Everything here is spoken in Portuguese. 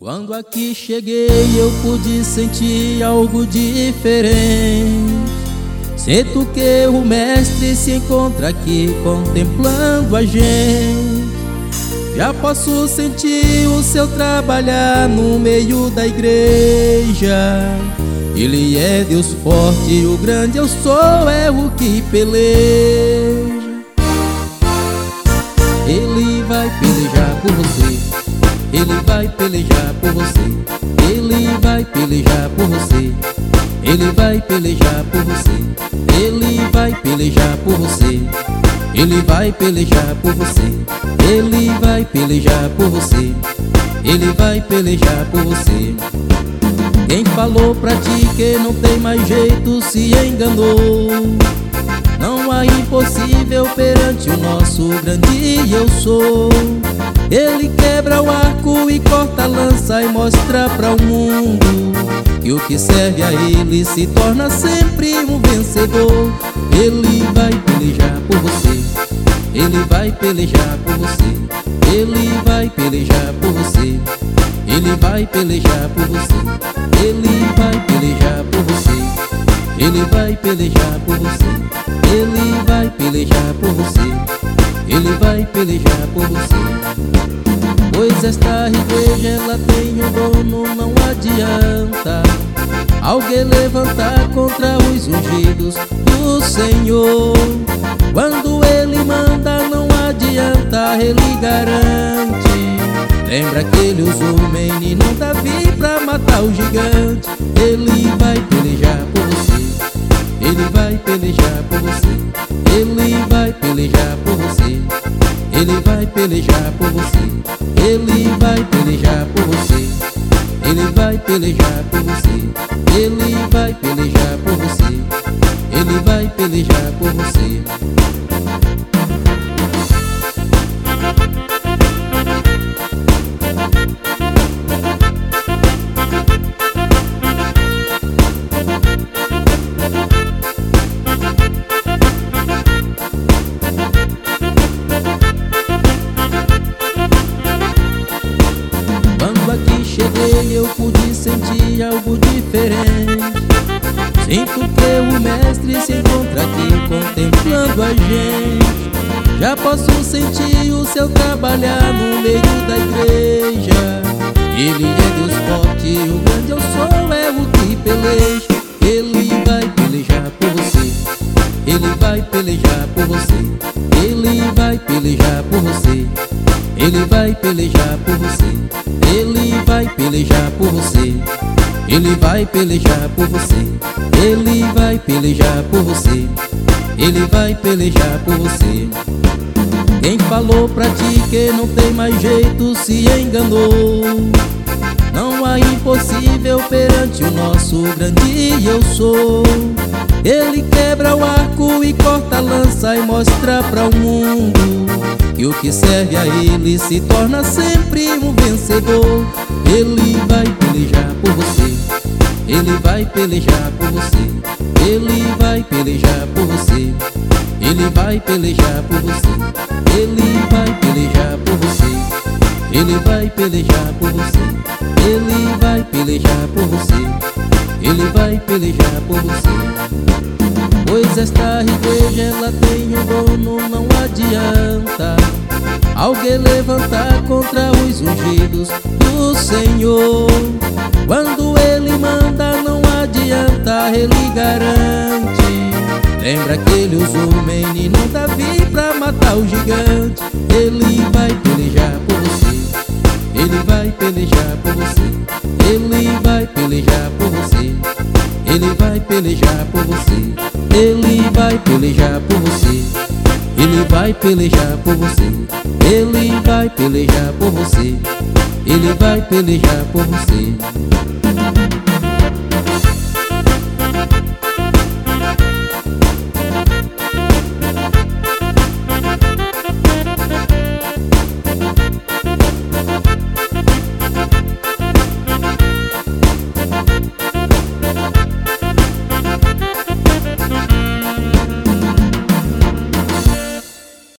Quando aqui cheguei eu pude sentir algo diferente. Sinto que o mestre se encontra aqui contemplando a gente. Já posso sentir o seu trabalhar no meio da igreja. Ele é Deus forte, o grande eu sou, é o que peleja. Ele vai pelejar por você, ele vai pelejar por você, ele vai pelejar por você, ele vai pelejar por você, ele vai pelejar por você, ele vai pelejar por você, ele vai pelejar por você, ele vai pelejar por você. Quem falou pra ti que não tem mais jeito se enganou. Não há impossível perante o nosso grande eu sou. Ele quebra o arco e corta a lança e mostra para o mundo que o que serve a ele se torna sempre um vencedor. Ele vai pelejar por você, ele vai pelejar por você, ele vai pelejar por você, ele vai pelejar por você, ele vai pelejar por você, ele vai pelejar por você, ele vai pelejar por você, ele vai pelejar por você. Pois esta igreja ela tem um dono, não adianta alguém levantar contra os ungidos do Senhor. Quando ele manda não adianta, ele garante. Lembra que ele usou o menino Davi pra matar o gigante. Ele vai pelejar por você, ele vai pelejar por você, ele vai pelejar por você, ele vai pelejar por você, ele vai pelejar por você, ele vai pelejar por você, ele vai pelejar por você, ele vai pelejar por você. Cheguei, eu pude sentir algo diferente. Sinto que o mestre se encontra aqui contemplando a gente. Já posso sentir o seu trabalhar no meio da igreja. Ele é Deus forte, o grande eu sou, é o que peleja. Ele vai pelejar por você, ele vai pelejar por você, ele vai pelejar por você, ele vai pelejar por você, ele vai pelejar por você, ele vai pelejar por você, ele vai pelejar por você, ele vai pelejar por você. Quem falou pra ti que não tem mais jeito se enganou. Não há impossível perante o nosso grande eu sou. Ele quebra o arco e corta a lança e mostra para o mundo que o que serve a ele se torna sempre um vencedor. Ele vai pelejar por você, ele vai pelejar por você, ele vai pelejar por você, ele vai pelejar por você, ele vai pelejar por você, ele vai pelejar por você, ele vai pelejar por você, ele vai pelejar por você. Pois esta igreja ela tem um dono, não adianta alguém levantar contra os ungidos do Senhor. Quando ele manda não adianta, ele garante. Lembra que ele usou o menino Davi pra matar o gigante. Ele vai pelejar por você, ele vai pelejar por você, ele vai pelejar por você, ele vai pelejar por você, ele vai pelejar por você, ele vai pelejar por você, ele vai pelejar por você, ele vai pelejar por você.